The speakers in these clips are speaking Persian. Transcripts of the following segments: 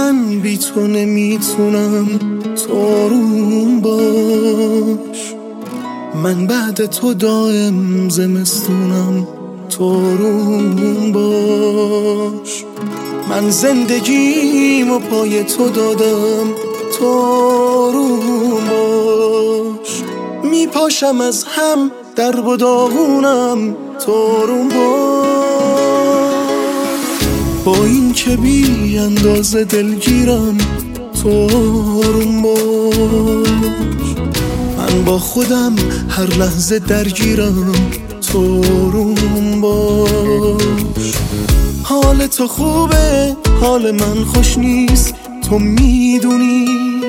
من بی تو نمیتونم، تو روم باش. من بعد تو دائم زمستونم، تو روم باش. من زندگیمو پای تو دادم، تو روم باش. میپاشم از هم درب و داغونم، تو روم باش. با این که بی اندازه دلگیرم، تو روم باش. من با خودم هر لحظه درگیرم، تو روم باش. حال تو خوبه، حال من خوش نیست، تو میدونی.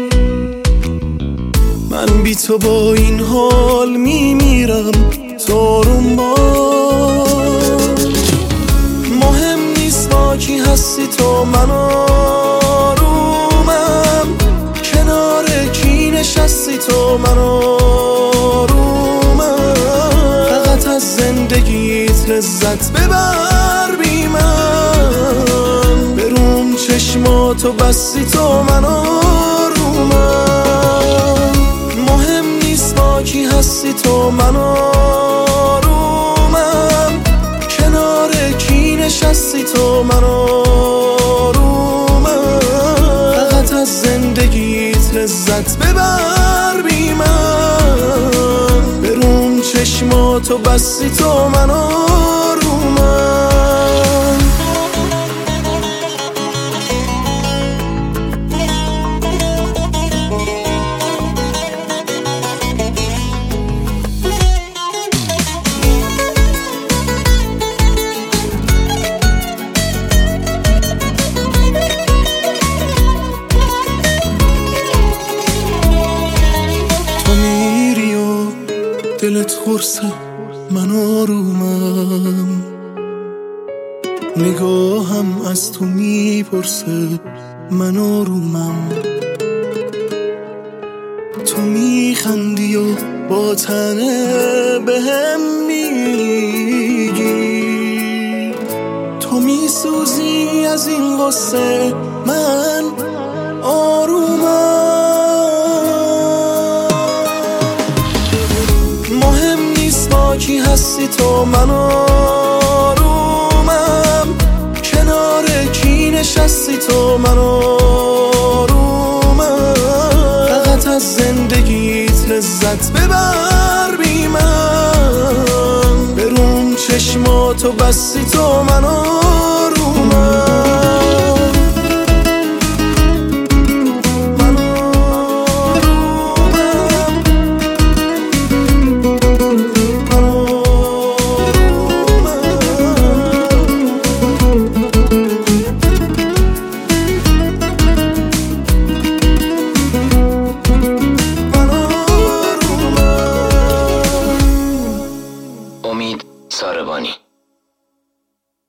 من بی تو با این حال میمیرم، تو روم باش. مهم نیست با کی هستی تو، من آرومم. کنار کی نشستی تو، من آرومم. فقط از زندگیت لذت ببر بی من. بروم چشماتو بستی تو، من آرومم. مهم نیست با کی هستی تو، من آرومم. کنار کی نشستی تو، من آرومم. فقط از زندگیت لذت ببر بی من. بروم چشماتو بستی تو، من آرومم. دلت خورسه، من آرومم. نگاهم از تو میپرسه، من آرومم. تو میخندی و با تنه بهم میگی، تو میسوزی از این غصه، من آرومم. کی هستی تو، من آرومم. کنار کی نشستی تو، من آرومم.